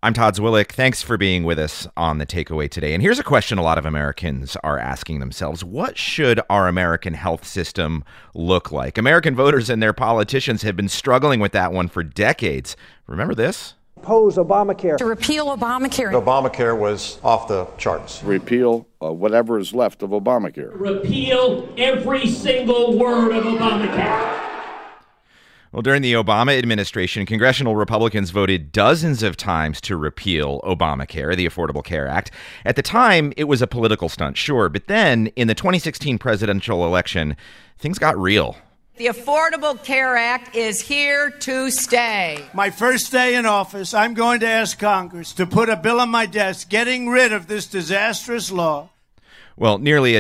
I'm Todd Zwillich. Thanks for being with us on The Takeaway today. And here's a question a lot of Americans are asking themselves. What should our American health system look like? American voters and their politicians have been struggling with that one for decades. Remember this? Oppose Obamacare. To repeal Obamacare. Obamacare was off the charts. Repeal whatever is left of Obamacare. Repeal every single word of Obamacare. Well, during the Obama administration, congressional Republicans voted dozens of times to repeal Obamacare, the Affordable Care Act. At the time, it was a political stunt, sure. But then, in the 2016 presidential election, things got real. The Affordable Care Act is here to stay. My first day in office, I'm going to ask Congress to put a bill on my desk getting rid of this disastrous law. Well, nearly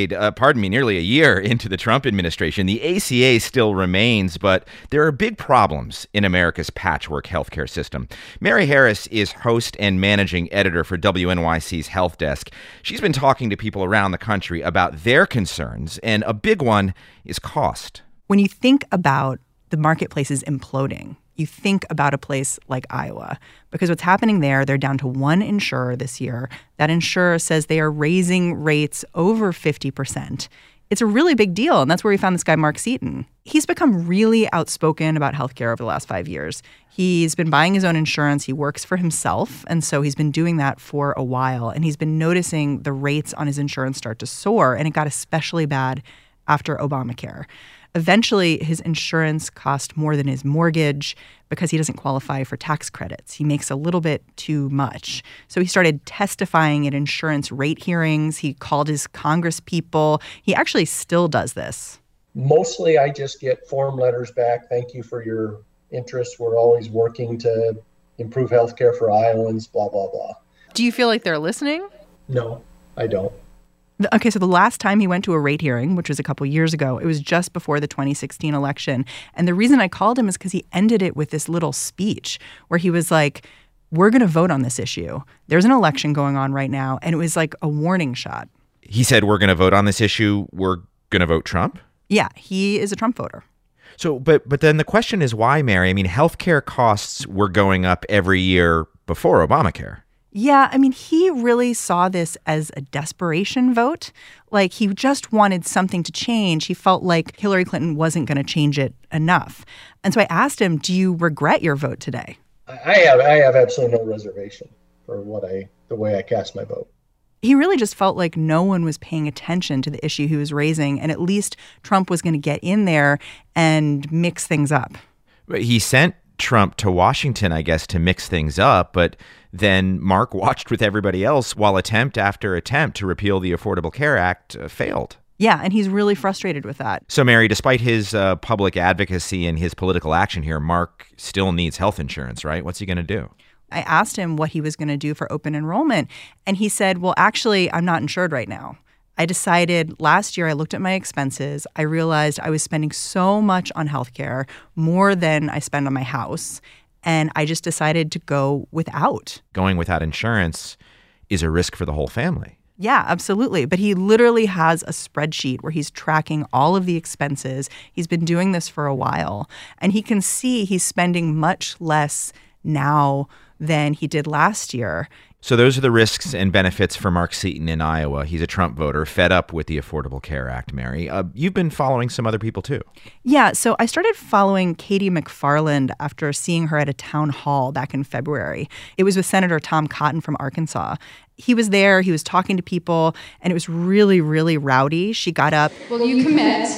a year into the Trump administration, the ACA still remains, but there are big problems in America's patchwork healthcare system. Mary Harris is host and managing editor for WNYC's Health Desk. She's been talking to people around the country about their concerns, and a big one is cost. When you think about the marketplaces imploding, you think about a place like Iowa, because what's happening there, they're down to one insurer this year. That insurer says they are raising rates over 50%. It's a really big deal, and that's where we found this guy, Mark Seaton. He's become really outspoken about healthcare over the last 5 years. He's been buying his own insurance. He works for himself, and so he's been doing that for a while, and he's been noticing the rates on his insurance start to soar, and it got especially bad after Obamacare. Eventually, his insurance cost more than his mortgage because he doesn't qualify for tax credits. He makes a little bit too much. So he started testifying at insurance rate hearings. He called his Congress people. He actually still does this. Mostly, I just get form letters back. Thank you for your interest. We're always working to improve healthcare for Iowans, blah, blah, blah. Do you feel like they're listening? No, I don't. Okay, so the last time he went to a rate hearing, which was a couple years ago, it was just before the 2016 election. And the reason I called him is because he ended it with this little speech where he was like, we're going to vote on this issue. There's an election going on right now. And it was like a warning shot. He said, we're going to vote on this issue. We're going to vote Trump? Yeah, he is a Trump voter. So, but then the question is why, Mary? I mean, healthcare costs were going up every year before Obamacare. Yeah, I mean, he really saw this as a desperation vote. Like, he just wanted something to change. He felt like Hillary Clinton wasn't going to change it enough. And so I asked him, do you regret your vote today? I have absolutely no reservation for the way I cast my vote. He really just felt like no one was paying attention to the issue he was raising, and at least Trump was going to get in there and mix things up. He sent Trump to Washington, I guess, to mix things up, but then Mark watched with everybody else while attempt after attempt to repeal the Affordable Care Act failed. Yeah, and he's really frustrated with that. So, Mary, despite his public advocacy and his political action here, Mark still needs health insurance, right? What's he going to do? I asked him what he was going to do for open enrollment, and he said, well, actually, I'm not insured right now. I decided last year, I looked at my expenses. I realized I was spending so much on healthcare, more than I spend on my house. And I just decided to go without. Going without insurance is a risk for the whole family. Yeah, absolutely. But he literally has a spreadsheet where he's tracking all of the expenses. He's been doing this for a while. And he can see he's spending much less now than he did last year. So those are the risks and benefits for Mark Seaton in Iowa. He's a Trump voter, fed up with the Affordable Care Act, Mary. You've been following some other people, too. Yeah, so I started following Katie McFarland after seeing her at a town hall back in February. It was with Senator Tom Cotton from Arkansas. He was there, he was talking to people, and it was really, really rowdy. She got up. Will you commit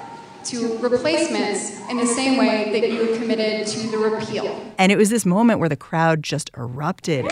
to replacements in the same way that you committed to the repeal? And it was this moment where the crowd just erupted.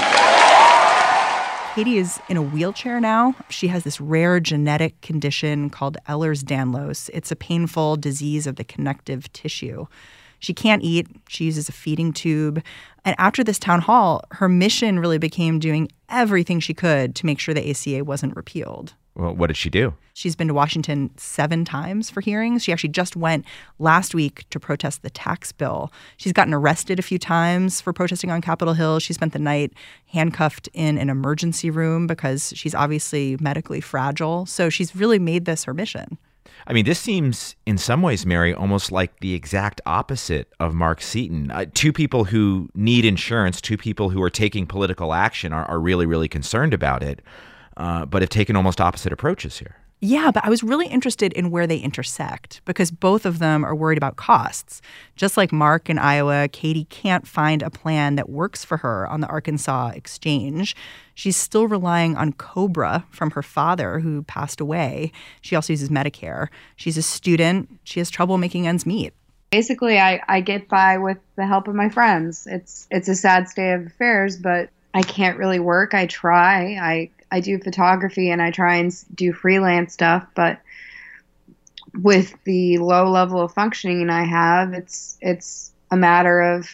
Katie is in a wheelchair now. She has this rare genetic condition called Ehlers-Danlos. It's a painful disease of the connective tissue. She can't eat. She uses a feeding tube. And after this town hall, her mission really became doing everything she could to make sure the ACA wasn't repealed. Well, what did she do? She's been to Washington 7 times for hearings. She actually just went last week to protest the tax bill. She's gotten arrested a few times for protesting on Capitol Hill. She spent the night handcuffed in an emergency room because she's obviously medically fragile. So she's really made this her mission. I mean, this seems in some ways, Mary, almost like the exact opposite of Mark Seaton. Two people who need insurance, two people who are taking political action are really, really concerned about it, but have taken almost opposite approaches here. Yeah, but I was really interested in where they intersect because both of them are worried about costs. Just like Mark in Iowa, Katie can't find a plan that works for her on the Arkansas exchange. She's still relying on COBRA from her father, who passed away. She also uses Medicare. She's a student. She has trouble making ends meet. Basically, I get by with the help of my friends. It's a sad state of affairs, but I can't really work. I try. I do photography and I try and do freelance stuff, but with the low level of functioning I have, it's a matter of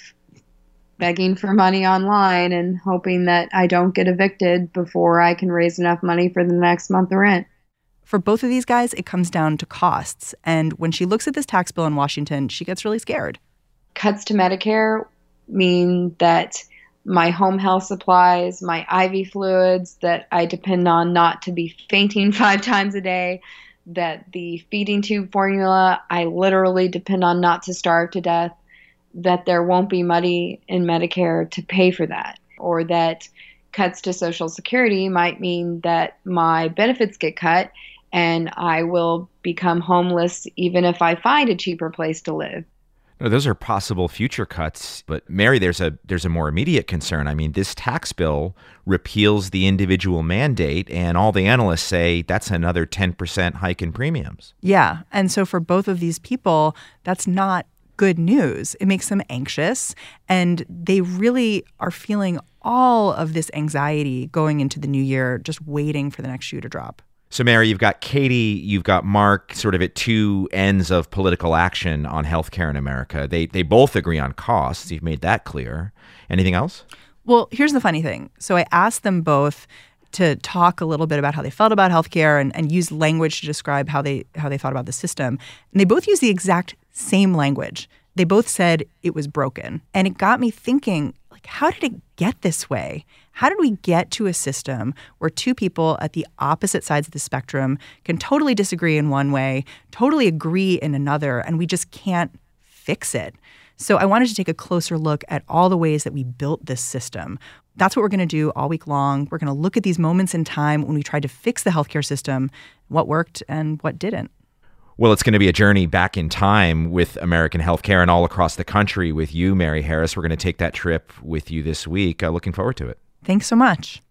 begging for money online and hoping that I don't get evicted before I can raise enough money for the next month of rent. For both of these guys, it comes down to costs. And when she looks at this tax bill in Washington, she gets really scared. Cuts to Medicare mean that my home health supplies, my IV fluids that I depend on not to be fainting 5 times a day, that the feeding tube formula I literally depend on not to starve to death, that there won't be money in Medicare to pay for that, or that cuts to Social Security might mean that my benefits get cut and I will become homeless even if I find a cheaper place to live. No, those are possible future cuts. But Mary, there's a more immediate concern. I mean, this tax bill repeals the individual mandate, and all the analysts say that's another 10% hike in premiums. Yeah. And so for both of these people, that's not good news. It makes them anxious, and they really are feeling all of this anxiety going into the new year, just waiting for the next shoe to drop. So, Mary, you've got Katie, you've got Mark sort of at two ends of political action on healthcare in America. They both agree on costs. You've made that clear. Anything else? Well, here's the funny thing. So I asked them both to talk a little bit about how they felt about healthcare and use language to describe how they thought about the system. And they both used the exact same language. They both said it was broken. And it got me thinking, like, how did it get this way? How did we get to a system where two people at the opposite sides of the spectrum can totally disagree in one way, totally agree in another, and we just can't fix it? So I wanted to take a closer look at all the ways that we built this system. That's what we're going to do all week long. We're going to look at these moments in time when we tried to fix the healthcare system, what worked and what didn't. Well, it's going to be a journey back in time with American healthcare and all across the country with you, Mary Harris. We're going to take that trip with you this week. Looking forward to it. Thanks so much.